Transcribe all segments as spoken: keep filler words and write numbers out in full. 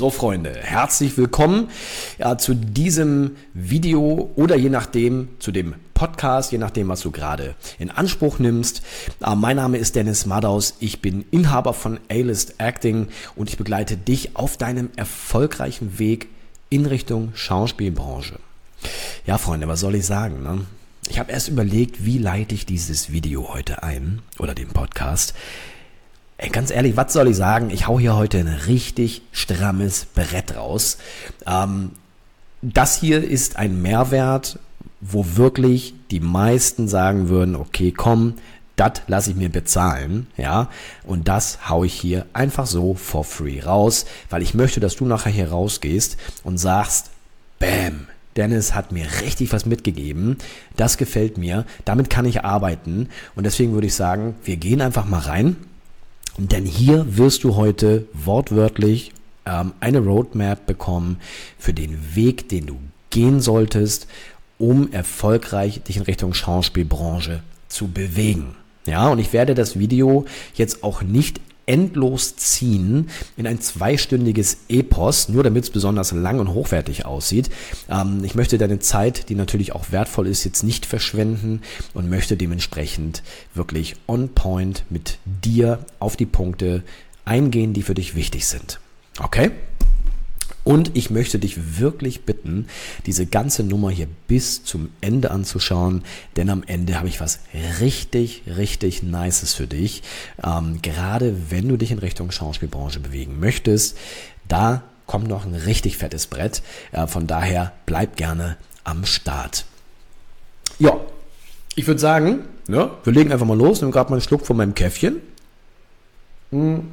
So Freunde, herzlich willkommen ja, zu diesem Video oder je nachdem zu dem Podcast, je nachdem was du gerade in Anspruch nimmst. Äh, mein Name ist Dennis Madaus, ich bin Inhaber von A-List Acting und ich begleite dich auf deinem erfolgreichen Weg in Richtung Schauspielbranche. Ja Freunde, was soll ich sagen, ne? Ich habe erst überlegt, wie leite ich dieses Video heute ein oder den Podcast. Ey, ganz ehrlich, was soll ich sagen? Ich hau hier heute ein richtig strammes Brett raus. Ähm, das hier ist ein Mehrwert, wo wirklich die meisten sagen würden, okay, komm, das lasse ich mir bezahlen, ja, und das hau ich hier einfach so for free raus, weil ich möchte, dass du nachher hier rausgehst und sagst, bam, Dennis hat mir richtig was mitgegeben, das gefällt mir, damit kann ich arbeiten und deswegen würde ich sagen, wir gehen einfach mal rein, denn hier wirst du heute wortwörtlich ähm, eine Roadmap bekommen für den Weg, den du gehen solltest, um erfolgreich dich in Richtung Schauspielbranche zu bewegen. Ja, und ich werde das Video jetzt auch nicht endlos ziehen in ein zweistündiges Epos, nur damit es besonders lang und hochwertig aussieht. Ähm, ich möchte deine Zeit, die natürlich auch wertvoll ist, jetzt nicht verschwenden und möchte dementsprechend wirklich on point mit dir auf die Punkte eingehen, die für dich wichtig sind. Okay? Und ich möchte dich wirklich bitten, diese ganze Nummer hier bis zum Ende anzuschauen, denn am Ende habe ich was richtig, richtig Nices für dich. Ähm, gerade wenn du dich in Richtung Schauspielbranche bewegen möchtest, da kommt noch ein richtig fettes Brett. Äh, von daher bleib gerne am Start. Ja, ich würde sagen, ja, wir legen einfach mal los. Nimm gerade mal einen Schluck von meinem Käffchen. Und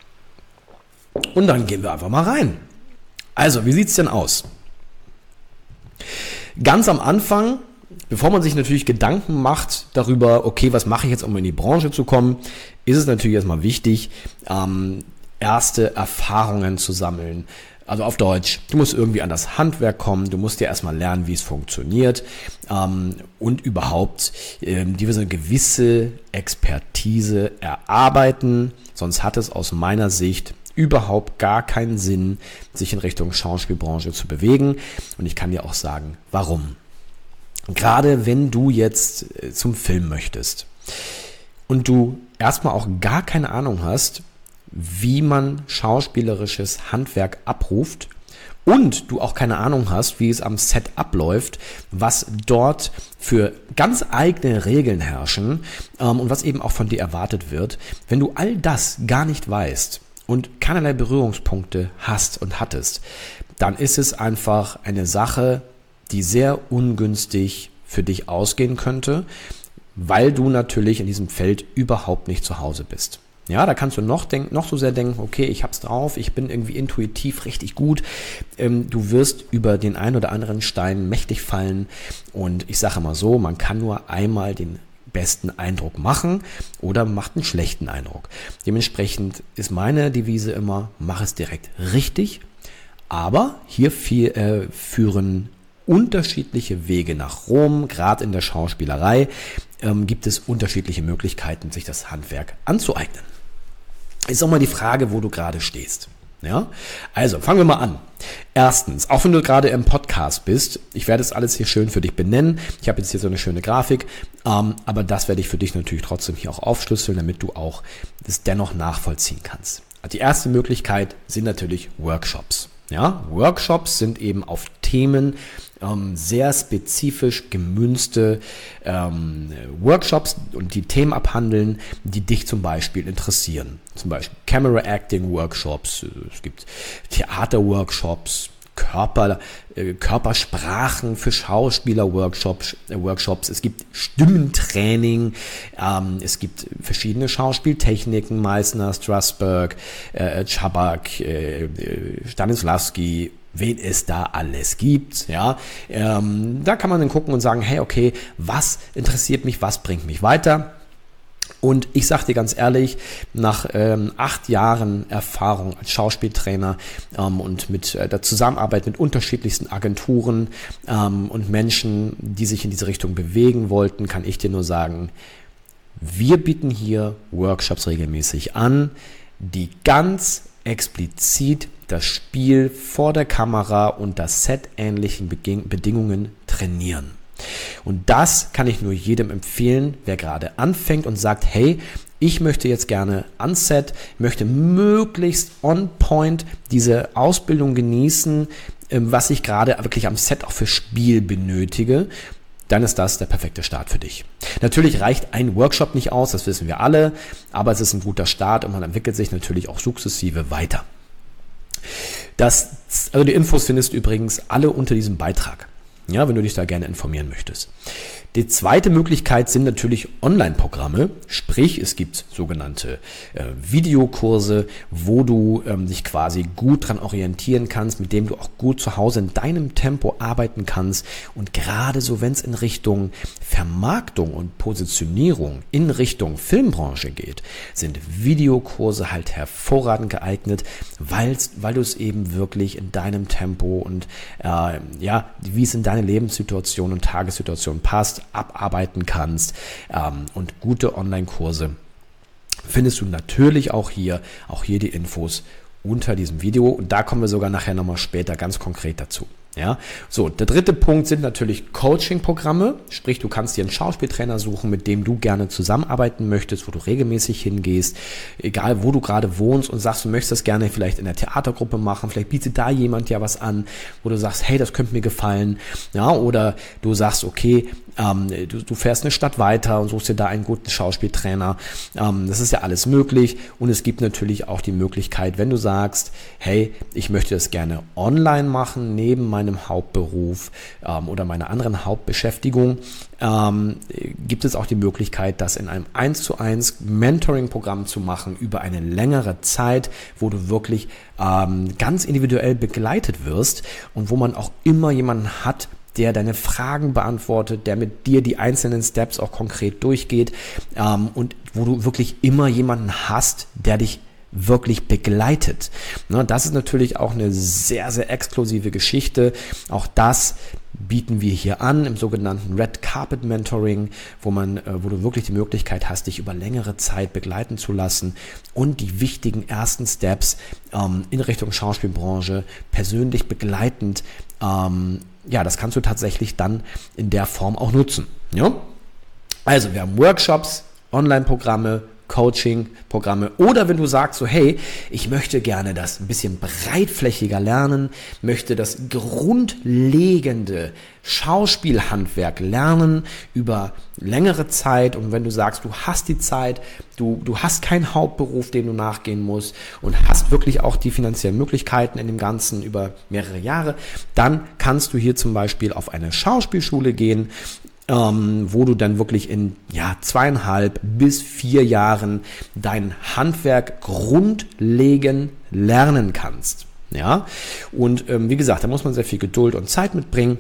dann gehen wir einfach mal rein. Also, wie sieht's denn aus? Ganz am Anfang, bevor man sich natürlich Gedanken macht darüber, okay, was mache ich jetzt, um in die Branche zu kommen, ist es natürlich erstmal wichtig, ähm, erste Erfahrungen zu sammeln. Also auf Deutsch, du musst irgendwie an das Handwerk kommen, du musst dir erstmal lernen, wie es funktioniert ähm, und überhaupt ähm, dir so eine gewisse Expertise erarbeiten, sonst hat es aus meiner Sicht überhaupt gar keinen Sinn, sich in Richtung Schauspielbranche zu bewegen. Und ich kann dir auch sagen, warum. Gerade wenn du jetzt zum Film möchtest und du erstmal auch gar keine Ahnung hast, wie man schauspielerisches Handwerk abruft und du auch keine Ahnung hast, wie es am Set abläuft, was dort für ganz eigene Regeln herrschen ähm, und was eben auch von dir erwartet wird, wenn du all das gar nicht weißt, und keinerlei Berührungspunkte hast und hattest, dann ist es einfach eine Sache, die sehr ungünstig für dich ausgehen könnte, weil du natürlich in diesem Feld überhaupt nicht zu Hause bist. Ja, da kannst du noch denken, noch so sehr denken, okay, ich hab's drauf, ich bin irgendwie intuitiv richtig gut. Ähm, du wirst über den einen oder anderen Stein mächtig fallen und ich sage mal so, man kann nur einmal den besten Eindruck machen oder macht einen schlechten Eindruck. Dementsprechend ist meine Devise immer, mach es direkt richtig, aber hier viel, äh, führen unterschiedliche Wege nach Rom, gerade in der Schauspielerei ähm, gibt es unterschiedliche Möglichkeiten, sich das Handwerk anzueignen. Ist auch mal die Frage, wo du gerade stehst. Ja, also fangen wir mal an. Erstens, auch wenn du gerade im Podcast bist, ich werde es alles hier schön für dich benennen. Ich habe jetzt hier so eine schöne Grafik, ähm, aber das werde ich für dich natürlich trotzdem hier auch aufschlüsseln, damit du auch das dennoch nachvollziehen kannst. Also die erste Möglichkeit sind natürlich Workshops. Ja, Workshops sind eben auf Themen ähm, sehr spezifisch gemünzte ähm, Workshops und die Themen abhandeln, die dich zum Beispiel interessieren. Zum Beispiel Camera Acting Workshops, es gibt Theater-Workshops, Körper, äh, Körpersprachen für Schauspieler-Workshops, äh, Workshops. Es gibt Stimmentraining, ähm, es gibt verschiedene Schauspieltechniken, Meissner, Strasberg, äh, Chabak, äh, Stanislavski, wen es da alles gibt, ja, ähm, da kann man dann gucken und sagen, hey, okay, was interessiert mich, was bringt mich weiter? Und ich sage dir ganz ehrlich, nach ähm, acht Jahren Erfahrung als Schauspieltrainer ähm, und mit äh, der Zusammenarbeit mit unterschiedlichsten Agenturen ähm, und Menschen, die sich in diese Richtung bewegen wollten, kann ich dir nur sagen, wir bieten hier Workshops regelmäßig an, die ganz explizit das Spiel vor der Kamera unter set-ähnlichen Bedingungen trainieren. Und das kann ich nur jedem empfehlen, wer gerade anfängt und sagt, hey, ich möchte jetzt gerne an Set, möchte möglichst on point diese Ausbildung genießen, was ich gerade wirklich am Set auch für Spiel benötige. Dann ist das der perfekte Start für dich. Natürlich reicht ein Workshop nicht aus, das wissen wir alle, aber es ist ein guter Start und man entwickelt sich natürlich auch sukzessive weiter. Das, also die Infos findest du übrigens alle unter diesem Beitrag, ja, wenn du dich da gerne informieren möchtest. Die zweite Möglichkeit sind natürlich Online-Programme, sprich es gibt sogenannte äh, Videokurse, wo du ähm, dich quasi gut dran orientieren kannst, mit dem du auch gut zu Hause in deinem Tempo arbeiten kannst. Und gerade so, wenn es in Richtung Vermarktung und Positionierung in Richtung Filmbranche geht, sind Videokurse halt hervorragend geeignet, weil's, weil du es eben wirklich in deinem Tempo und äh, ja, wie es in deine Lebenssituation und Tagessituation passt, abarbeiten kannst, ähm, und gute Online-Kurse findest du natürlich auch hier, auch hier die Infos unter diesem Video und da kommen wir sogar nachher nochmal später ganz konkret dazu. Ja, so, der dritte Punkt sind natürlich Coaching-Programme, sprich du kannst dir einen Schauspieltrainer suchen, mit dem du gerne zusammenarbeiten möchtest, wo du regelmäßig hingehst, egal wo du gerade wohnst und sagst, du möchtest das gerne vielleicht in der Theatergruppe machen, vielleicht bietet da jemand ja was an, wo du sagst, hey, das könnte mir gefallen, ja, oder du sagst, okay, ähm, du, du fährst eine Stadt weiter und suchst dir da einen guten Schauspieltrainer, ähm, das ist ja alles möglich und es gibt natürlich auch die Möglichkeit, wenn du sagst, hey, ich möchte das gerne online machen, neben meinem Hauptberuf ähm, oder meiner anderen Hauptbeschäftigung, ähm, gibt es auch die Möglichkeit, das in einem eins zu eins Mentoring-Programm zu machen über eine längere Zeit, wo du wirklich ähm, ganz individuell begleitet wirst und wo man auch immer jemanden hat, der deine Fragen beantwortet, der mit dir die einzelnen Steps auch konkret durchgeht, ähm, und wo du wirklich immer jemanden hast, der dich wirklich begleitet. Das ist natürlich auch eine sehr, sehr exklusive Geschichte. Auch das bieten wir hier an im sogenannten Red Carpet Mentoring, wo man, wo du wirklich die Möglichkeit hast, dich über längere Zeit begleiten zu lassen und die wichtigen ersten Steps ähm, in Richtung Schauspielbranche persönlich begleitend, ähm, ja, das kannst du tatsächlich dann in der Form auch nutzen. Ja? Also wir haben Workshops, Online-Programme, Coaching-Programme oder wenn du sagst so, hey, ich möchte gerne das ein bisschen breitflächiger lernen, möchte das grundlegende Schauspielhandwerk lernen über längere Zeit und wenn du sagst, du hast die Zeit, du, du hast keinen Hauptberuf, dem du nachgehen musst und hast wirklich auch die finanziellen Möglichkeiten in dem Ganzen über mehrere Jahre, dann kannst du hier zum Beispiel auf eine Schauspielschule gehen, Ähm, wo du dann wirklich in ja, zweieinhalb bis vier Jahren dein Handwerk grundlegend lernen kannst. Ja? Und ähm, wie gesagt, da muss man sehr viel Geduld und Zeit mitbringen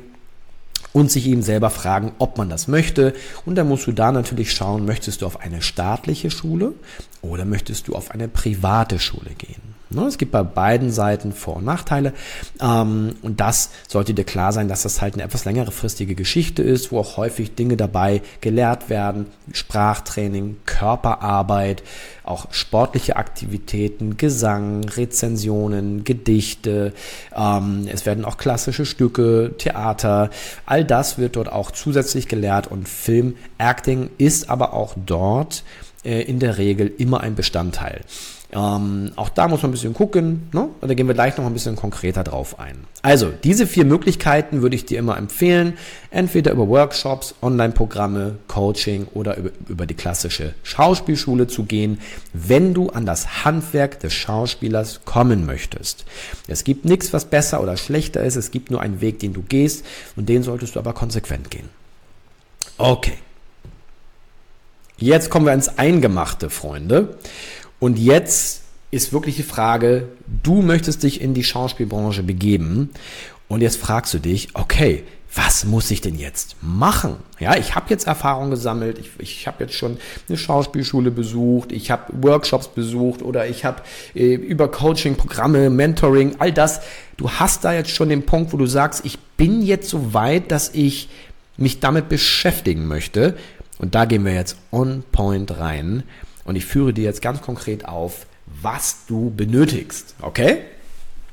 und sich eben selber fragen, ob man das möchte. Und dann musst du da natürlich schauen, möchtest du auf eine staatliche Schule oder möchtest du auf eine private Schule gehen. Es gibt bei beiden Seiten Vor- und Nachteile ähm, und das sollte dir klar sein, dass das halt eine etwas längerefristige Geschichte ist, wo auch häufig Dinge dabei gelehrt werden, Sprachtraining, Körperarbeit, auch sportliche Aktivitäten, Gesang, Rezensionen, Gedichte, ähm, es werden auch klassische Stücke, Theater, all das wird dort auch zusätzlich gelehrt und Film, Acting ist aber auch dort äh, in der Regel immer ein Bestandteil. Ähm, auch da muss man ein bisschen gucken, ne? Und da gehen wir gleich noch ein bisschen konkreter drauf ein. Also, diese vier Möglichkeiten würde ich dir immer empfehlen, entweder über Workshops, Online-Programme, Coaching oder über, über die klassische Schauspielschule zu gehen, wenn du an das Handwerk des Schauspielers kommen möchtest. Es gibt nichts, was besser oder schlechter ist, es gibt nur einen Weg, den du gehst und den solltest du aber konsequent gehen. Okay. Jetzt kommen wir ins Eingemachte, Freunde. Und jetzt ist wirklich die Frage, du möchtest dich in die Schauspielbranche begeben und jetzt fragst du dich, okay, was muss ich denn jetzt machen? Ja, ich habe jetzt Erfahrung gesammelt, ich, ich habe jetzt schon eine Schauspielschule besucht, ich habe Workshops besucht oder ich habe äh, über Coaching-Programme, Mentoring, all das. Du hast da jetzt schon den Punkt, wo du sagst, ich bin jetzt so weit, dass ich mich damit beschäftigen möchte und da gehen wir jetzt on point rein. Und ich führe dir jetzt ganz konkret auf, was du benötigst, okay?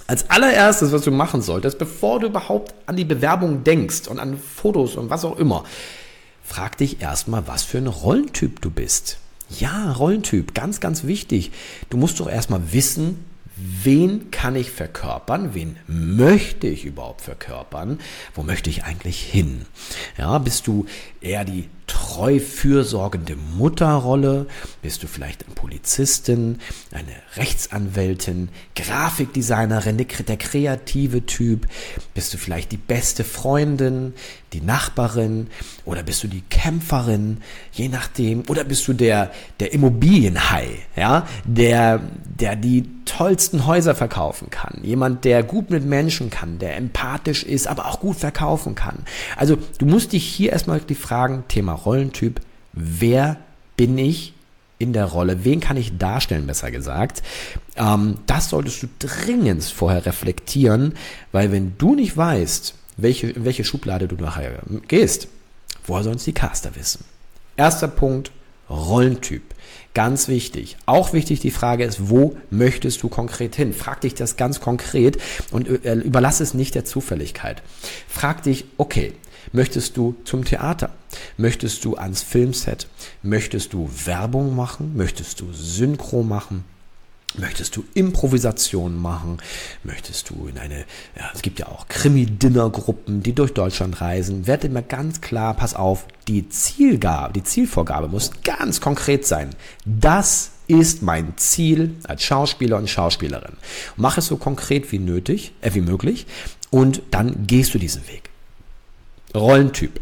Als allererstes, was du machen solltest, bevor du überhaupt an die Bewerbung denkst und an Fotos und was auch immer, frag dich erstmal, was für ein Rollentyp du bist. Ja, Rollentyp, ganz, ganz wichtig. Du musst doch erstmal wissen, wen kann ich verkörpern, wen möchte ich überhaupt verkörpern, wo möchte ich eigentlich hin? Ja, bist du eher die treu fürsorgende Mutterrolle? Bist du vielleicht eine Polizistin, eine Rechtsanwältin, Grafikdesignerin, der kreative Typ? Bist du vielleicht die beste Freundin, die Nachbarin? Oder bist du die Kämpferin? Je nachdem. Oder bist du der, der Immobilienhai, ja, der, der die tollsten Häuser verkaufen kann? Jemand, der gut mit Menschen kann, der empathisch ist, aber auch gut verkaufen kann. Also du musst dich hier erstmal die Fragen, Thema Rollentyp, wer bin ich in der Rolle, wen kann ich darstellen, besser gesagt. Ähm, das solltest du dringend vorher reflektieren, weil wenn du nicht weißt, welche, in welche Schublade du nachher gehst, woher sollen es die Caster wissen? Erster Punkt, Rollentyp. Ganz wichtig. Auch wichtig die Frage ist, wo möchtest du konkret hin? Frag dich das ganz konkret und überlass es nicht der Zufälligkeit. Frag dich, okay, möchtest du zum Theater? Möchtest du ans Filmset? Möchtest du Werbung machen? Möchtest du Synchro machen? Möchtest du Improvisation machen? Möchtest du in eine, ja, es gibt ja auch Krimi-Dinner-Gruppen, die durch Deutschland reisen. Werd immer ganz klar, pass auf, die Zielgabe, die Zielvorgabe muss ganz konkret sein. Das ist mein Ziel als Schauspieler und Schauspielerin. Mach es so konkret wie nötig, äh, wie möglich und dann gehst du diesen Weg. Rollentyp.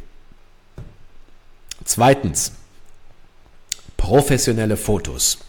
Zweitens, professionelle Fotos.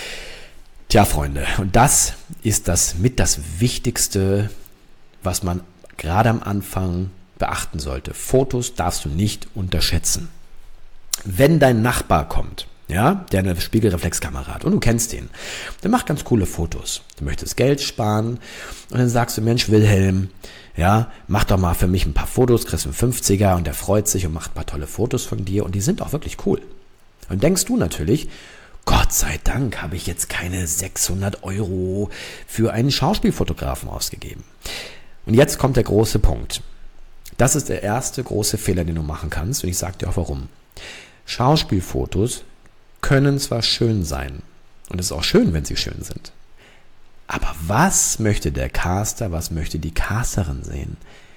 Tja, Freunde, und das ist das mit das Wichtigste, was man gerade am Anfang beachten sollte. Fotos darfst du nicht unterschätzen. Wenn dein Nachbar kommt, ja, der eine Spiegelreflexkamera hat und du kennst den, der macht ganz coole Fotos. Du möchtest Geld sparen und dann sagst du, Mensch, Wilhelm, ja, mach doch mal für mich ein paar Fotos, kriegst einen fünfziger und der freut sich und macht ein paar tolle Fotos von dir und die sind auch wirklich cool. Und denkst du natürlich, Gott sei Dank habe ich jetzt keine sechshundert Euro für einen Schauspielfotografen ausgegeben. Und jetzt kommt der große Punkt. Das ist der erste große Fehler, den du machen kannst und ich sage dir auch warum. Schauspielfotos können zwar schön sein und es ist auch schön, wenn sie schön sind. Aber was möchte der Caster, was möchte die Casterin sehen?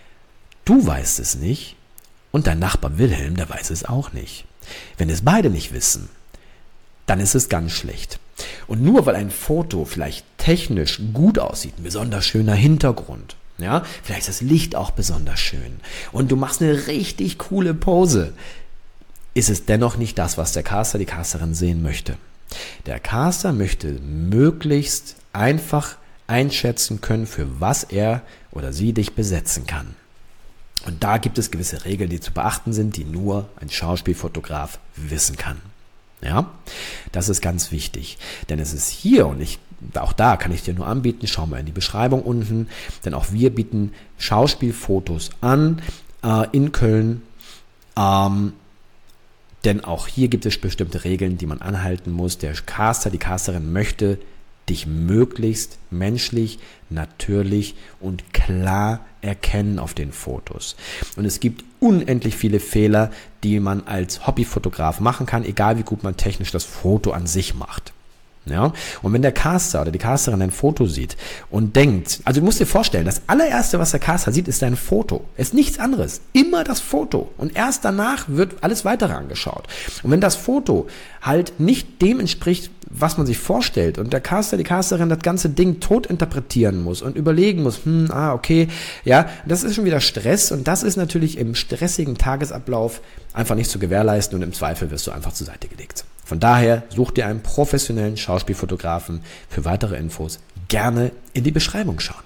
Du weißt es nicht und dein Nachbar Wilhelm, der weiß es auch nicht. Wenn es beide nicht wissen, dann ist es ganz schlecht. Und nur weil ein Foto vielleicht technisch gut aussieht, ein besonders schöner Hintergrund, ja, vielleicht ist das Licht auch besonders schön und du machst eine richtig coole Pose, ist es dennoch nicht das, was der Caster, die Casterin sehen möchte. Der Caster möchte möglichst einfach einschätzen können, für was er oder sie dich besetzen kann. Und da gibt es gewisse Regeln, die zu beachten sind, die nur ein Schauspielfotograf wissen kann. Ja, das ist ganz wichtig, denn es ist hier und ich, auch da kann ich dir nur anbieten, schau mal in die Beschreibung unten, denn auch wir bieten Schauspielfotos an äh, in Köln, ähm, denn auch hier gibt es bestimmte Regeln, die man anhalten muss. Der Caster, die Casterin möchte dich möglichst menschlich, natürlich und klar erkennen auf den Fotos. Und es gibt unendlich viele Fehler, die man als Hobbyfotograf machen kann, egal wie gut man technisch das Foto an sich macht. Ja? Und wenn der Caster oder die Casterin ein Foto sieht und denkt, also du musst dir vorstellen, das allererste, was der Caster sieht, ist dein Foto. Es ist nichts anderes. Immer das Foto. Und erst danach wird alles weitere angeschaut. Und wenn das Foto halt nicht dem entspricht, was man sich vorstellt und der Caster, die Casterin das ganze Ding tot interpretieren muss und überlegen muss, hm, ah, okay, ja, das ist schon wieder Stress und das ist natürlich im stressigen Tagesablauf einfach nicht zu gewährleisten und im Zweifel wirst du einfach zur Seite gelegt. Von daher such dir einen professionellen Schauspielfotografen. Für weitere Infos gerne in die Beschreibung schauen.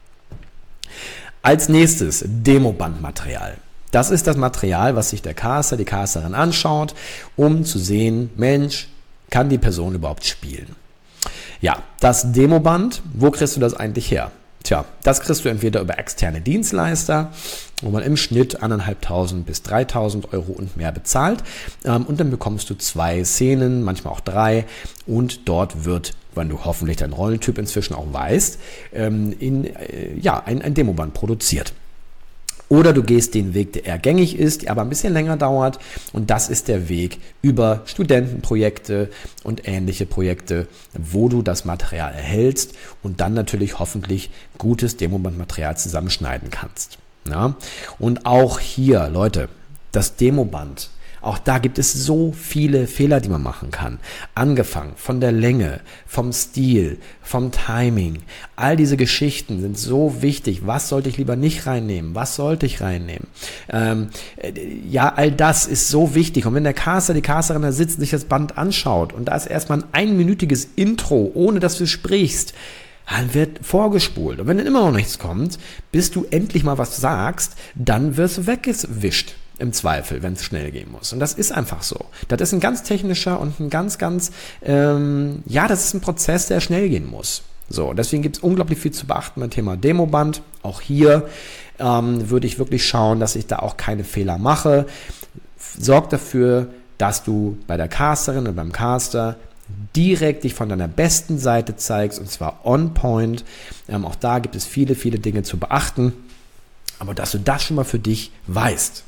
Als nächstes Demobandmaterial. Das ist das Material, was sich der Caster, die Casterin anschaut, um zu sehen, Mensch, kann die Person überhaupt spielen? Ja, das Demoband, wo kriegst du das eigentlich her? Tja, das kriegst du entweder über externe Dienstleister, wo man im Schnitt eintausendfünfhundert bis dreitausend Euro und mehr bezahlt. Und dann bekommst du zwei Szenen, manchmal auch drei. Und dort wird wenn du hoffentlich deinen Rollentyp inzwischen auch weißt, ähm, in, äh, ja, ein, ein Demoband produziert. Oder du gehst den Weg, der eher gängig ist, der aber ein bisschen länger dauert. Und das ist der Weg über Studentenprojekte und ähnliche Projekte, wo du das Material erhältst und dann natürlich hoffentlich gutes Demobandmaterial zusammenschneiden kannst. Ja? Und auch hier, Leute, das Demoband, auch da gibt es so viele Fehler, die man machen kann. Angefangen von der Länge, vom Stil, vom Timing. All diese Geschichten sind so wichtig. Was sollte ich lieber nicht reinnehmen? Was sollte ich reinnehmen? Ähm, ja, all das ist so wichtig. Und wenn der Caster, die Casterin da sitzt und sich das Band anschaut und da ist erstmal ein einminütiges Intro, ohne dass du sprichst, dann wird vorgespult. Und wenn dann immer noch nichts kommt, bis du endlich mal was sagst, dann wirst du weggewischt. Im Zweifel, wenn es schnell gehen muss. Und das ist einfach so. Das ist ein ganz technischer und ein ganz, ganz, ähm, ja, das ist ein Prozess, der schnell gehen muss. So, deswegen gibt es unglaublich viel zu beachten beim Thema Demoband. Auch hier ähm, würde ich wirklich schauen, dass ich da auch keine Fehler mache. Sorg dafür, dass du bei der Casterin oder beim Caster direkt dich von deiner besten Seite zeigst, und zwar on point. Ähm, auch da gibt es viele, viele Dinge zu beachten. Aber dass du das schon mal für dich weißt.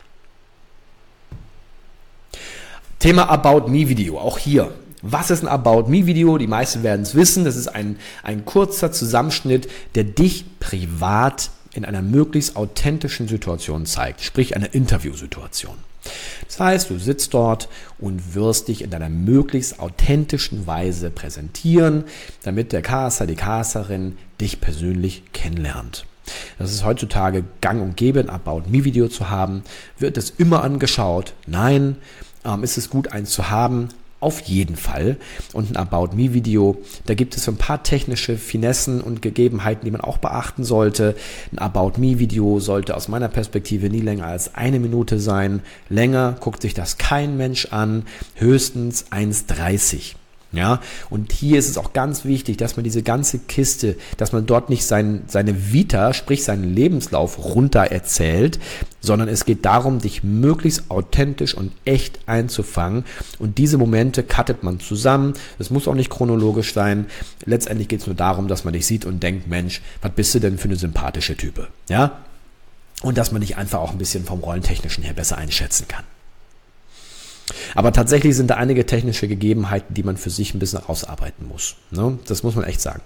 Thema About Me Video, auch hier. Was ist ein About Me Video? Die meisten werden es wissen. Das ist ein, ein kurzer Zusammenschnitt, der dich privat in einer möglichst authentischen Situation zeigt, sprich einer Interviewsituation. Das heißt, du sitzt dort und wirst dich in deiner möglichst authentischen Weise präsentieren, damit der Caster, die Casterin dich persönlich kennenlernt. Das ist heutzutage gang und gäbe, ein About Me Video zu haben. Wird es immer angeschaut? Nein. Ähm, ist es gut, eins zu haben? Auf jeden Fall. Und ein About Me Video, da gibt es so ein paar technische Finessen und Gegebenheiten, die man auch beachten sollte. Ein About Me Video sollte aus meiner Perspektive nie länger als eine Minute sein. Länger guckt sich das kein Mensch an, höchstens eins dreißig. Ja, und hier ist es auch ganz wichtig, dass man diese ganze Kiste, dass man dort nicht sein, seine Vita, sprich seinen Lebenslauf runter erzählt, sondern es geht darum, dich möglichst authentisch und echt einzufangen. Und diese Momente cuttet man zusammen. Das muss auch nicht chronologisch sein. Letztendlich geht es nur darum, dass man dich sieht und denkt, Mensch, was bist du denn für eine sympathische Type? Ja, und dass man dich einfach auch ein bisschen vom Rollentechnischen her besser einschätzen kann. Aber tatsächlich sind da einige technische Gegebenheiten, die man für sich ein bisschen rausarbeiten muss. Ne? Das muss man echt sagen.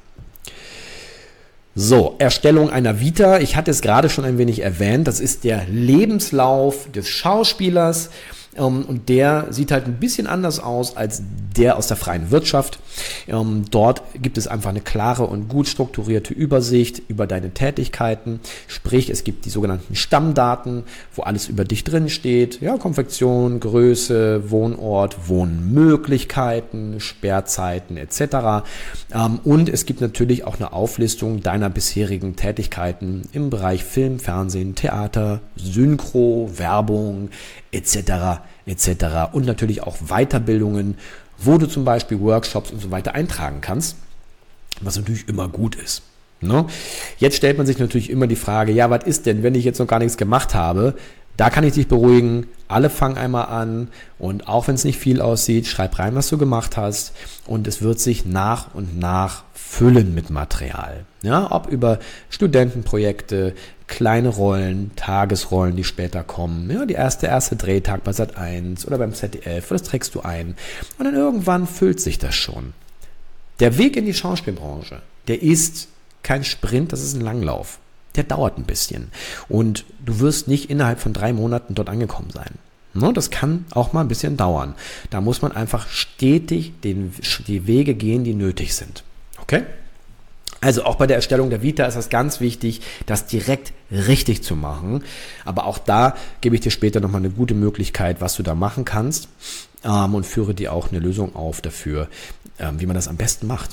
So, Erstellung einer Vita. Ich hatte es gerade schon ein wenig erwähnt. Das ist der Lebenslauf des Schauspielers. Und der sieht halt ein bisschen anders aus als der aus der freien Wirtschaft. Dort gibt es einfach eine klare und gut strukturierte Übersicht über deine Tätigkeiten. Sprich, es gibt die sogenannten Stammdaten, wo alles über dich drin steht. Ja, Konfektion, Größe, Wohnort, Wohnmöglichkeiten, Sperrzeiten et cetera. Und es gibt natürlich auch eine Auflistung deiner bisherigen Tätigkeiten im Bereich Film, Fernsehen, Theater, Synchro, Werbung et cetera et cetera und natürlich auch Weiterbildungen, wo du zum Beispiel Workshops und so weiter eintragen kannst, was natürlich immer gut ist. Ne? Jetzt stellt man sich natürlich immer die Frage, ja, was ist denn, wenn ich jetzt noch gar nichts gemacht habe? Da kann ich dich beruhigen, alle fangen einmal an und auch wenn es nicht viel aussieht, schreib rein, was du gemacht hast und es wird sich nach und nach füllen mit Material. Ja, ob über Studentenprojekte, kleine Rollen, Tagesrollen, die später kommen, ja, die erste, erste Drehtag bei Sat eins oder beim Z D F, das trägst du ein und dann irgendwann füllt sich das schon. Der Weg in die Schauspielbranche, der ist kein Sprint, das ist ein Langlauf. Der dauert ein bisschen und du wirst nicht innerhalb von drei Monaten dort angekommen sein. Das kann auch mal ein bisschen dauern. Da muss man einfach stetig den, die Wege gehen, die nötig sind. Okay? Also auch bei der Erstellung der Vita ist es ganz wichtig, das direkt richtig zu machen. Aber auch da gebe ich dir später nochmal eine gute Möglichkeit, was du da machen kannst ähm, und führe dir auch eine Lösung auf dafür, ähm, wie man das am besten macht.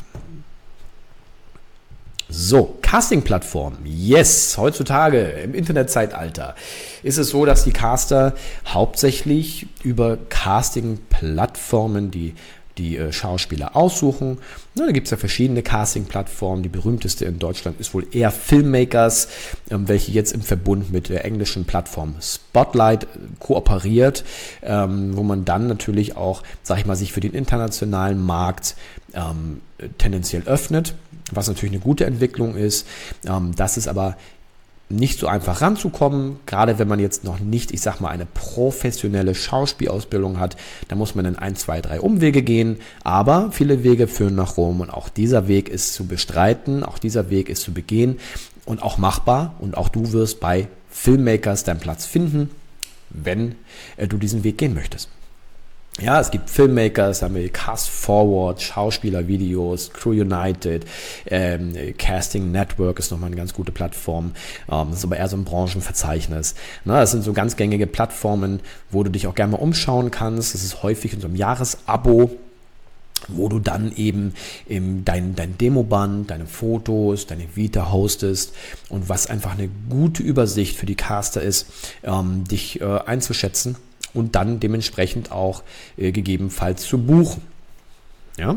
So, Casting-Plattform. Yes, heutzutage im Internetzeitalter ist es so, dass die Caster hauptsächlich über Casting-Plattformen, die die äh, Schauspieler aussuchen. Na, da gibt es ja verschiedene Casting-Plattformen. Die berühmteste in Deutschland ist wohl eher Filmmakers, ähm, welche jetzt im Verbund mit der englischen Plattform Spotlight äh, kooperiert, ähm, wo man dann natürlich auch, sag ich mal, sich für den internationalen Markt ähm, tendenziell öffnet, was natürlich eine gute Entwicklung ist. Ähm, das ist aber nicht so einfach ranzukommen, gerade wenn man jetzt noch nicht, ich sag mal, eine professionelle Schauspielausbildung hat, da muss man in ein, zwei, drei Umwege gehen, aber viele Wege führen nach Rom und auch dieser Weg ist zu bestreiten, auch dieser Weg ist zu begehen und auch machbar und auch du wirst bei Filmmakers deinen Platz finden, wenn äh, du diesen Weg gehen möchtest. Ja, es gibt Filmmakers, haben wir Cast Forward, Schauspielervideos, Crew United, ähm, Casting Network ist nochmal eine ganz gute Plattform. Ähm, das ist aber eher so ein Branchenverzeichnis. Na, das sind so ganz gängige Plattformen, wo du dich auch gerne mal umschauen kannst. Das ist häufig in so einem Jahresabo, wo du dann eben im, dein, dein Demoband, deine Fotos, deine Vita hostest und was einfach eine gute Übersicht für die Caster ist, ähm, dich äh, einzuschätzen und dann dementsprechend auch äh, gegebenenfalls zu buchen. Ja?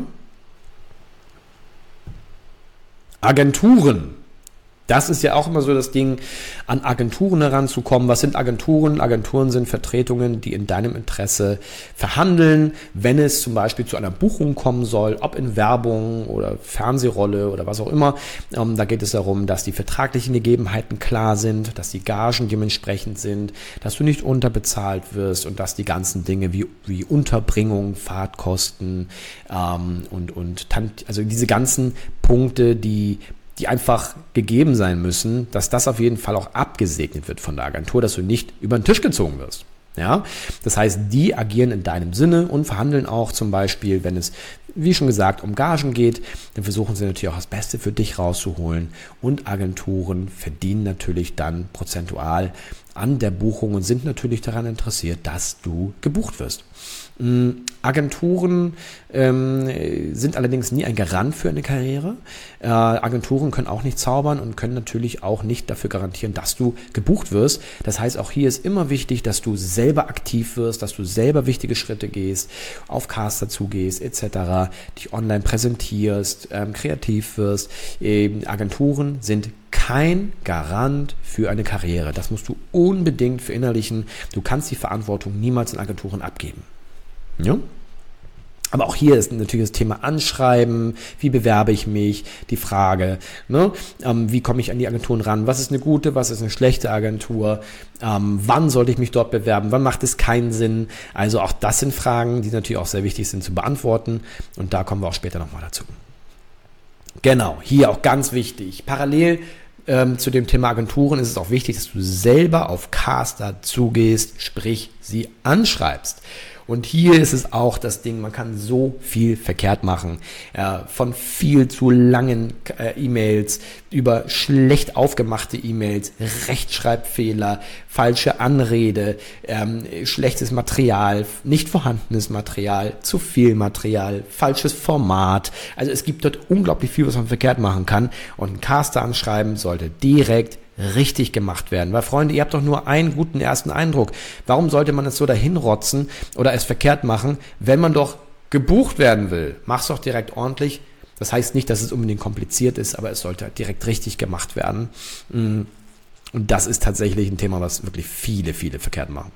Agenturen. Das ist ja auch immer so das Ding, an Agenturen heranzukommen. Was sind Agenturen? Agenturen sind Vertretungen, die in deinem Interesse verhandeln, wenn es zum Beispiel zu einer Buchung kommen soll, ob in Werbung oder Fernsehrolle oder was auch immer. Ähm, da geht es darum, dass die vertraglichen Gegebenheiten klar sind, dass die Gagen dementsprechend sind, dass du nicht unterbezahlt wirst und dass die ganzen Dinge wie, wie Unterbringung, Fahrtkosten ähm, und, und Tant- also diese ganzen Punkte, die die einfach gegeben sein müssen, dass das auf jeden Fall auch abgesegnet wird von der Agentur, dass du nicht über den Tisch gezogen wirst. Ja, das heißt, die agieren in deinem Sinne und verhandeln auch zum Beispiel, wenn es, wie schon gesagt, um Gagen geht, dann versuchen sie natürlich auch das Beste für dich rauszuholen und Agenturen verdienen natürlich dann prozentual an der Buchung und sind natürlich daran interessiert, dass du gebucht wirst. Agenturen ähm, sind allerdings nie ein Garant für eine Karriere. Äh, Agenturen können auch nicht zaubern und können natürlich auch nicht dafür garantieren, dass du gebucht wirst. Das heißt, auch hier ist immer wichtig, dass du selber aktiv wirst, dass du selber wichtige Schritte gehst, auf Caster zugehst et cetera, dich online präsentierst, ähm, kreativ wirst. Ähm, Agenturen sind kein Garant für eine Karriere. Das musst du unbedingt verinnerlichen. Du kannst die Verantwortung niemals in Agenturen abgeben. Ja? Aber auch hier ist natürlich das Thema Anschreiben, wie bewerbe ich mich, die Frage, ne, ähm, wie komme ich an die Agenturen ran, was ist eine gute, was ist eine schlechte Agentur, ähm, wann sollte ich mich dort bewerben, wann macht es keinen Sinn, also auch das sind Fragen, die natürlich auch sehr wichtig sind zu beantworten und da kommen wir auch später nochmal dazu. Genau, hier auch ganz wichtig, parallel ähm, zu dem Thema Agenturen ist es auch wichtig, dass du selber auf Caster zugehst, sprich sie anschreibst. Und hier ist es auch das Ding, man kann so viel verkehrt machen. Äh, von viel zu langen äh, E-Mails über schlecht aufgemachte E-Mails, Rechtschreibfehler, falsche Anrede, ähm, schlechtes Material, nicht vorhandenes Material, zu viel Material, falsches Format. Also es gibt dort unglaublich viel, was man verkehrt machen kann. Und ein Caster anschreiben sollte direkt richtig gemacht werden. Weil Freunde, ihr habt doch nur einen guten ersten Eindruck. Warum sollte man es so dahin rotzen oder es verkehrt machen, wenn man doch gebucht werden will? Mach's doch direkt ordentlich. Das heißt nicht, dass es unbedingt kompliziert ist, aber es sollte direkt richtig gemacht werden. Und das ist tatsächlich ein Thema, was wirklich viele, viele verkehrt machen.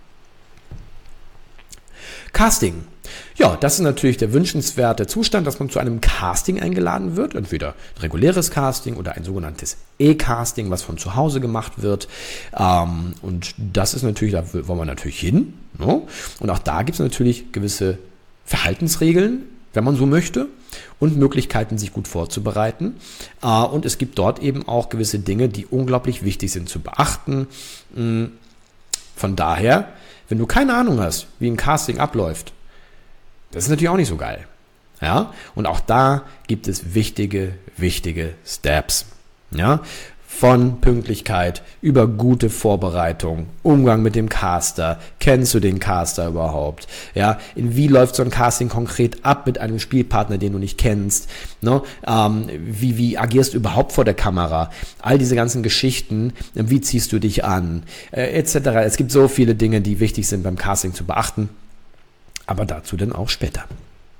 Casting. Ja, das ist natürlich der wünschenswerte Zustand, dass man zu einem Casting eingeladen wird, entweder ein reguläres Casting oder ein sogenanntes E-Casting, was von zu Hause gemacht wird. Ähm, und das ist natürlich, da wollen wir natürlich hin. Ne? Und auch da gibt es natürlich gewisse Verhaltensregeln, wenn man so möchte, und Möglichkeiten, sich gut vorzubereiten. Äh, und es gibt dort eben auch gewisse Dinge, die unglaublich wichtig sind zu beachten. Von daher, wenn du keine Ahnung hast, wie ein Casting abläuft, das ist natürlich auch nicht so geil. Ja? Und auch da gibt es wichtige, wichtige Steps. Ja? Von Pünktlichkeit über gute Vorbereitung, Umgang mit dem Caster, kennst du den Caster überhaupt? Ja? In wie läuft so ein Casting konkret ab mit einem Spielpartner, den du nicht kennst? Ne? Ähm, wie, wie agierst du überhaupt vor der Kamera? All diese ganzen Geschichten, wie ziehst du dich an? Äh, et cetera. Es gibt so viele Dinge, die wichtig sind beim Casting zu beachten. Aber dazu dann auch später.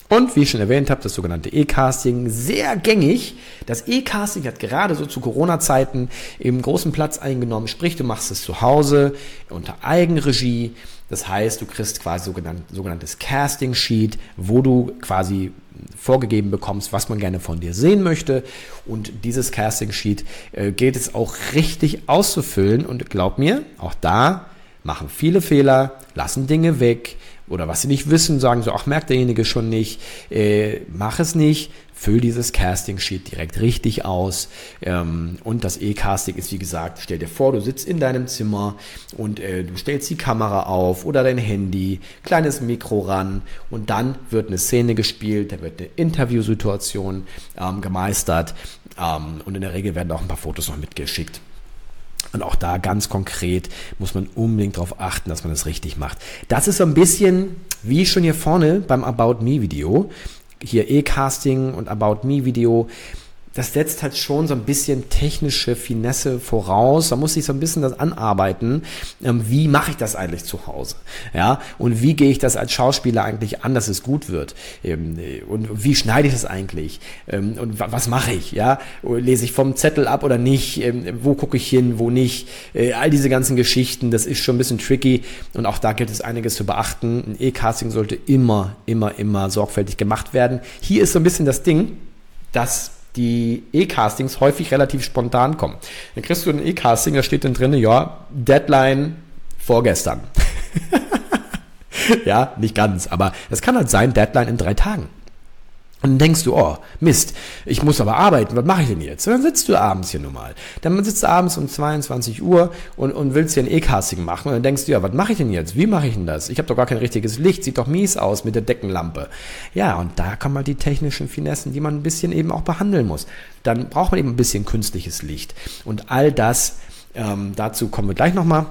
Und wie ich schon erwähnt habe, das sogenannte E-Casting, sehr gängig. Das E-Casting hat gerade so zu Corona-Zeiten eben großen Platz eingenommen. Sprich, du machst es zu Hause unter Eigenregie. Das heißt, du kriegst quasi sogenannt, sogenanntes Casting-Sheet, wo du quasi vorgegeben bekommst, was man gerne von dir sehen möchte. Und dieses Casting-Sheet äh, gilt es auch richtig auszufüllen. Und glaub mir, auch da machen viele Fehler, lassen Dinge weg. Oder was sie nicht wissen, sagen so, ach, merkt derjenige schon nicht, äh, mach es nicht, füll dieses Casting-Sheet direkt richtig aus. Ähm, und das E-Casting ist, wie gesagt, stell dir vor, du sitzt in deinem Zimmer und äh, du stellst die Kamera auf oder dein Handy, kleines Mikro ran und dann wird eine Szene gespielt, da wird eine Interviewsituation ähm, gemeistert ähm, und in der Regel werden auch ein paar Fotos noch mitgeschickt. Und auch da ganz konkret muss man unbedingt darauf achten, dass man das richtig macht. Das ist so ein bisschen, wie schon hier vorne beim About Me Video, hier E-Casting und About Me Video, das setzt halt schon so ein bisschen technische Finesse voraus. Da muss ich so ein bisschen das anarbeiten. Ähm, wie mache ich das eigentlich zu Hause? Ja, und wie gehe ich das als Schauspieler eigentlich an, dass es gut wird? Ähm, und wie schneide ich das eigentlich? Ähm, und was mache ich? Ja, lese ich vom Zettel ab oder nicht? Ähm, wo gucke ich hin? Wo nicht? Äh, all diese ganzen Geschichten, das ist schon ein bisschen tricky. Und auch da gilt es einiges zu beachten. Ein E-Casting sollte immer, immer, immer sorgfältig gemacht werden. Hier ist so ein bisschen das Ding, dass die E-Castings häufig relativ spontan kommen. Dann kriegst du ein E-Casting, da steht dann drin, ja, Deadline vorgestern. Ja, nicht ganz, aber es kann halt sein, Deadline in drei Tagen. Und dann denkst du, oh, Mist, ich muss aber arbeiten, was mache ich denn jetzt? Und dann sitzt du abends hier nun mal. Dann sitzt du abends um zweiundzwanzig Uhr und, und willst hier ein E-Casting machen. Und dann denkst du, ja, was mache ich denn jetzt? Wie mache ich denn das? Ich habe doch gar kein richtiges Licht, sieht doch mies aus mit der Deckenlampe. Ja, und da kommen halt die technischen Finessen, die man ein bisschen eben auch behandeln muss. Dann braucht man eben ein bisschen künstliches Licht. Und all das, ähm, dazu kommen wir gleich nochmal.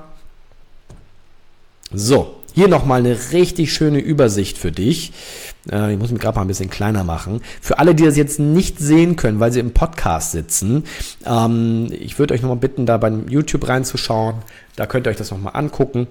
So, hier nochmal eine richtig schöne Übersicht für dich. Äh, ich muss mich gerade mal ein bisschen kleiner machen. Für alle, die das jetzt nicht sehen können, weil sie im Podcast sitzen, ähm, ich würde euch nochmal bitten, da beim YouTube reinzuschauen. Da könnt ihr euch das nochmal angucken.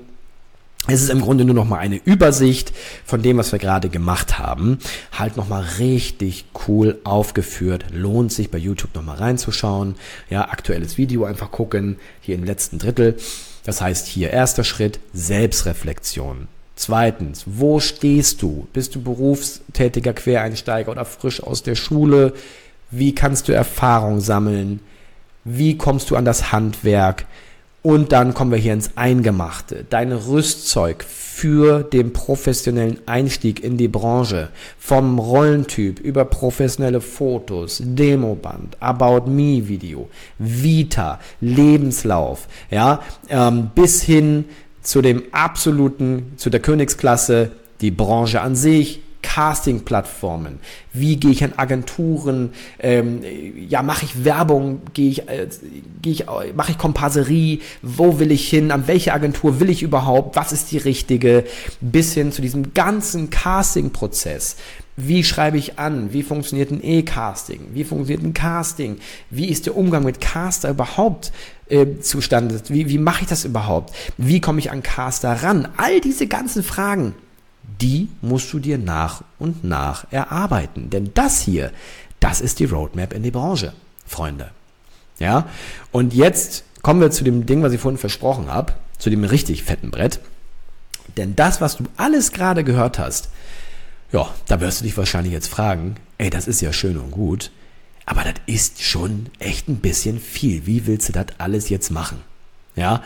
Es ist im Grunde nur nochmal eine Übersicht von dem, was wir gerade gemacht haben. Halt nochmal richtig cool aufgeführt. Lohnt sich bei YouTube nochmal reinzuschauen. Ja, aktuelles Video einfach gucken. Hier im letzten Drittel. Das heißt hier erster Schritt, Selbstreflexion. Zweitens, wo stehst du? Bist du berufstätiger Quereinsteiger oder frisch aus der Schule? Wie kannst du Erfahrung sammeln? Wie kommst du an das Handwerk? Und dann kommen wir hier ins Eingemachte. Dein Rüstzeug für den professionellen Einstieg in die Branche. Vom Rollentyp über professionelle Fotos, Demoband, About Me Video, Vita, Lebenslauf, ja, ähm, bis hin zu dem absoluten, zu der Königsklasse, die Branche an sich, Casting-Plattformen. Wie gehe ich an Agenturen? Ähm, ja, mache ich Werbung? Gehe ich, äh, gehe ich, mache ich Komparserie? Wo will ich hin? An welche Agentur will ich überhaupt? Was ist die richtige? Bis hin zu diesem ganzen Casting-Prozess. Wie schreibe ich an? Wie funktioniert ein E-Casting? Wie funktioniert ein Casting? Wie ist der Umgang mit Caster überhaupt äh, zustande? Wie, wie mache ich das überhaupt? Wie komme ich an Caster ran? All diese ganzen Fragen, die musst du dir nach und nach erarbeiten. Denn das hier, das ist die Roadmap in die Branche, Freunde. Ja? Und jetzt kommen wir zu dem Ding, was ich vorhin versprochen habe, zu dem richtig fetten Brett. Denn das, was du alles gerade gehört hast, ja, da wirst du dich wahrscheinlich jetzt fragen, ey, das ist ja schön und gut, aber das ist schon echt ein bisschen viel. Wie willst du das alles jetzt machen? Ja?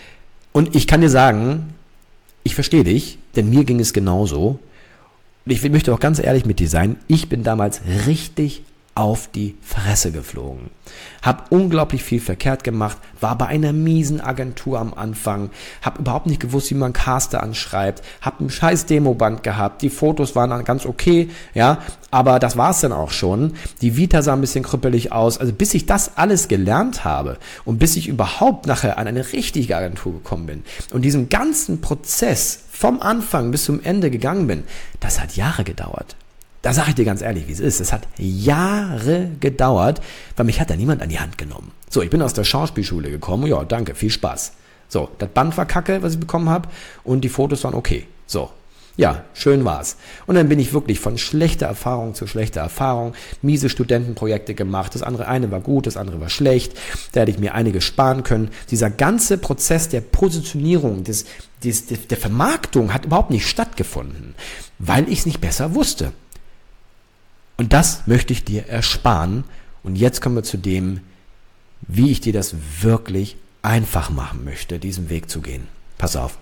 Und ich kann dir sagen, ich verstehe dich, denn mir ging es genauso. Und ich möchte auch ganz ehrlich mit dir sein, ich bin damals richtig auf die Fresse geflogen. Hab unglaublich viel verkehrt gemacht, war bei einer miesen Agentur am Anfang, hab überhaupt nicht gewusst, wie man Caster anschreibt, hab ein scheiß Demoband gehabt, die Fotos waren dann ganz okay, ja, aber das war's dann auch schon. Die Vita sah ein bisschen krüppelig aus, also bis ich das alles gelernt habe und bis ich überhaupt nachher an eine richtige Agentur gekommen bin und diesen ganzen Prozess vom Anfang bis zum Ende gegangen bin, das hat Jahre gedauert. Da sage ich dir ganz ehrlich, wie es ist. Es hat Jahre gedauert, weil mich hat da niemand an die Hand genommen. So, ich bin aus der Schauspielschule gekommen. Ja, danke, viel Spaß. So, das Band war kacke, was ich bekommen habe und die Fotos waren okay. So, Ja, schön war's. Und dann bin ich wirklich von schlechter Erfahrung zu schlechter Erfahrung, miese Studentenprojekte gemacht. Das andere eine war gut, das andere war schlecht. Da hätte ich mir einiges sparen können. Dieser ganze Prozess der Positionierung, des, des, der Vermarktung hat überhaupt nicht stattgefunden, weil ich es nicht besser wusste. Und das möchte ich dir ersparen. Und jetzt kommen wir zu dem, wie ich dir das wirklich einfach machen möchte, diesen Weg zu gehen. Pass auf.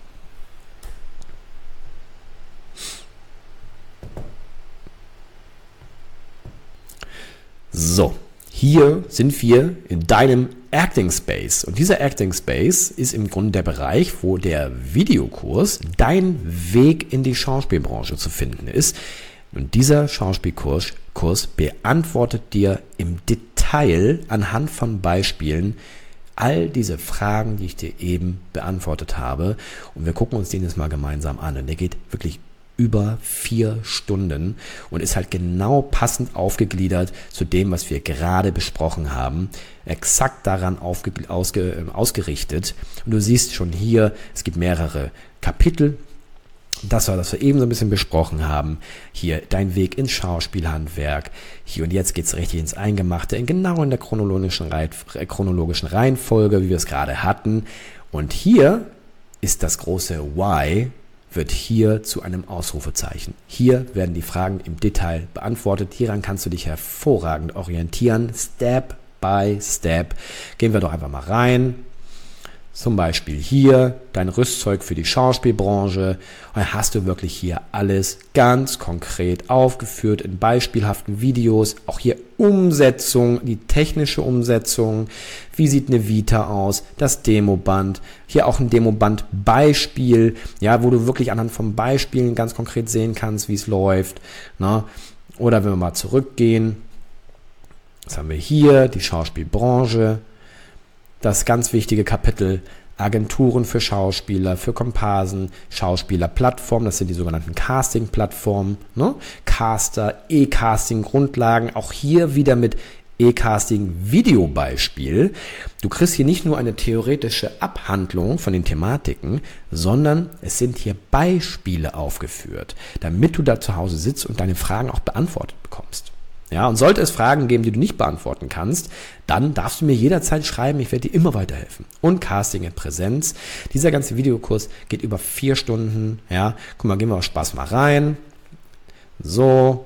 So, hier sind wir in deinem Acting Space. Und dieser Acting Space ist im Grunde der Bereich, wo der Videokurs Dein Weg in die Schauspielbranche zu finden ist. Und dieser Schauspielkurs Kurs beantwortet dir im Detail anhand von Beispielen all diese Fragen, die ich dir eben beantwortet habe. Und wir gucken uns den jetzt mal gemeinsam an. Und der geht wirklich über vier Stunden und ist halt genau passend aufgegliedert zu dem, was wir gerade besprochen haben. Exakt daran aufge, ausge, ausgerichtet. Und du siehst schon hier, es gibt mehrere Kapitel. Das war, das wir eben so ein bisschen besprochen haben. Hier dein Weg ins Schauspielhandwerk. Hier und jetzt geht's richtig ins Eingemachte, in genau in der chronologischen, Reit, chronologischen Reihenfolge, wie wir es gerade hatten. Und hier ist das große Why, wird hier zu einem Ausrufezeichen. Hier werden die Fragen im Detail beantwortet. Hieran kannst du dich hervorragend orientieren. Step by Step. Gehen wir doch einfach mal rein. Zum Beispiel hier dein Rüstzeug für die Schauspielbranche. Und dann hast du wirklich hier alles ganz konkret aufgeführt in beispielhaften Videos. Auch hier Umsetzung, die technische Umsetzung. Wie sieht eine Vita aus? Das Demoband. Hier auch ein Demoband-Beispiel, ja, wo du wirklich anhand von Beispielen ganz konkret sehen kannst, wie es läuft. Na? Oder wenn wir mal zurückgehen. Was haben wir hier? Die Schauspielbranche. Das ganz wichtige Kapitel Agenturen für Schauspieler, für Komparsen, Schauspielerplattformen, das sind die sogenannten Casting-Plattformen, ne? Caster, E-Casting-Grundlagen, auch hier wieder mit E-Casting-Videobeispiel. Du kriegst hier nicht nur eine theoretische Abhandlung von den Thematiken, sondern es sind hier Beispiele aufgeführt, damit du da zu Hause sitzt und deine Fragen auch beantwortet bekommst. Ja, und sollte es Fragen geben, die du nicht beantworten kannst, dann darfst du mir jederzeit schreiben, ich werde dir immer weiterhelfen. Und Casting in Präsenz. Dieser ganze Videokurs geht über vier Stunden. Ja, guck mal, gehen wir auf Spaß mal rein. So.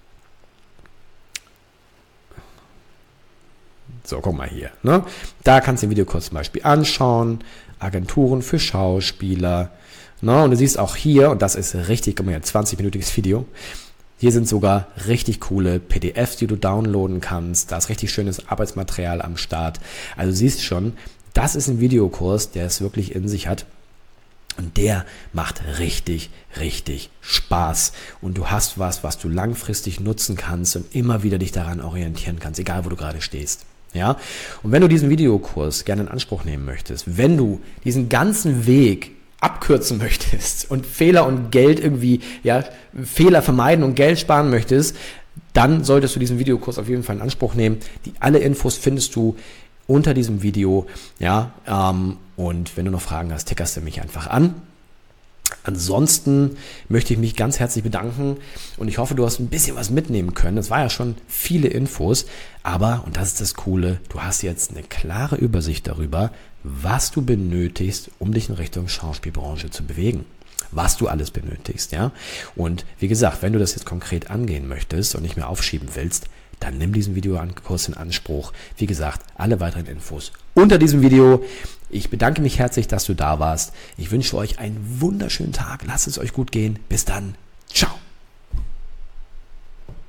So, guck mal hier. Ne? Da kannst du den Videokurs zum Beispiel anschauen. Agenturen für Schauspieler. Ne? Und du siehst auch hier, und das ist richtig, guck mal hier, zwanzig-minütiges Video. Hier sind sogar richtig coole P D Fs, die du downloaden kannst. Da ist richtig schönes Arbeitsmaterial am Start. Also du siehst schon, das ist ein Videokurs, der es wirklich in sich hat. Und der macht richtig, richtig Spaß. Und du hast was, was du langfristig nutzen kannst und immer wieder dich daran orientieren kannst, egal wo du gerade stehst. Ja? Und wenn du diesen Videokurs gerne in Anspruch nehmen möchtest, wenn du diesen ganzen Weg abkürzen möchtest und Fehler und Geld irgendwie, ja, Fehler vermeiden und Geld sparen möchtest, dann solltest du diesen Videokurs auf jeden Fall in Anspruch nehmen. Die alle Infos findest du unter diesem Video, ja, ähm, und wenn du noch Fragen hast, tickerst du mich einfach an. Ansonsten möchte ich mich ganz herzlich bedanken und ich hoffe, du hast ein bisschen was mitnehmen können. Es war ja schon viele Infos, aber, und das ist das Coole, du hast jetzt eine klare Übersicht darüber, was du benötigst, um dich in Richtung Schauspielbranche zu bewegen. Was du alles benötigst, ja. Und wie gesagt, wenn du das jetzt konkret angehen möchtest und nicht mehr aufschieben willst, dann nimm diesen Videokurs in Anspruch. Wie gesagt, alle weiteren Infos unter diesem Video. Ich bedanke mich herzlich, dass du da warst. Ich wünsche euch einen wunderschönen Tag. Lasst es euch gut gehen. Bis dann. Ciao.